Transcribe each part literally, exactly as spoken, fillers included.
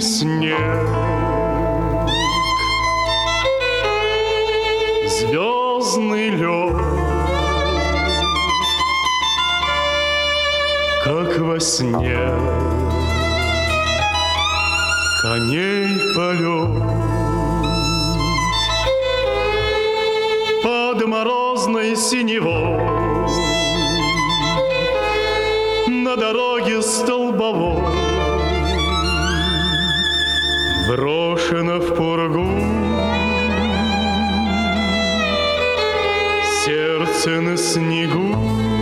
снег, звездный лед, как во сне, коней полет. Под морозной синевой на дороге столбовой брошено в пургу сердце на снегу.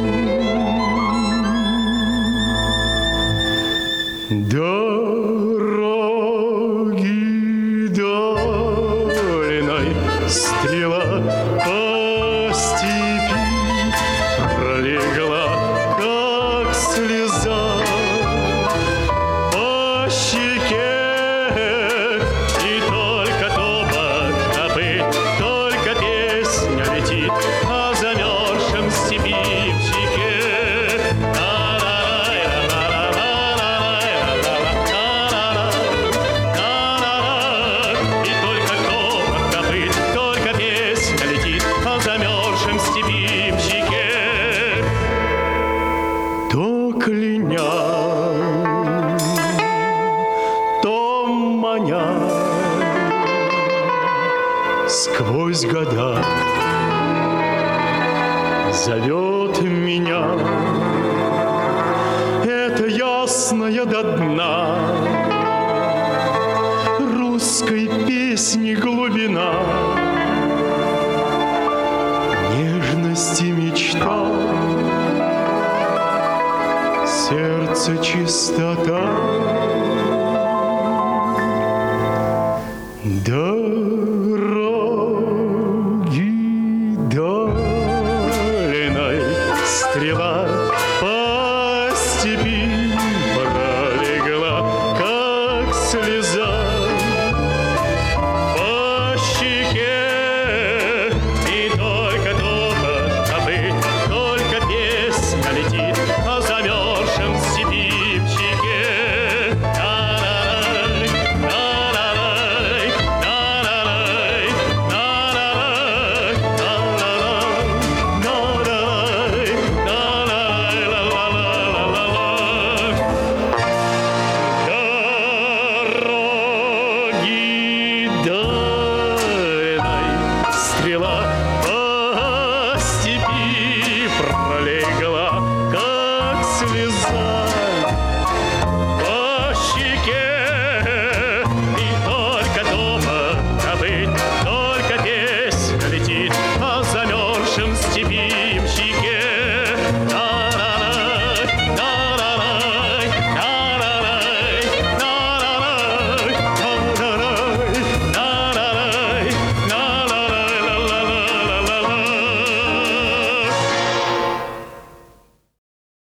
Дороги дальной стрела по степи пролегла, как слеза по щеке, и только топот копыт, только песня летит о замерзшем степимчике. То кляня, то маня, сквозь года зовет меня. Это ясная до дна русской песни глубина, нежность и мечта, сердце чистота. Дороги дальной стрела по степи пролегла, как слеза по щеке, и только топот копыт, только песня летит о замерзшем степимчике. Стрела по степи пролегла, как слеза.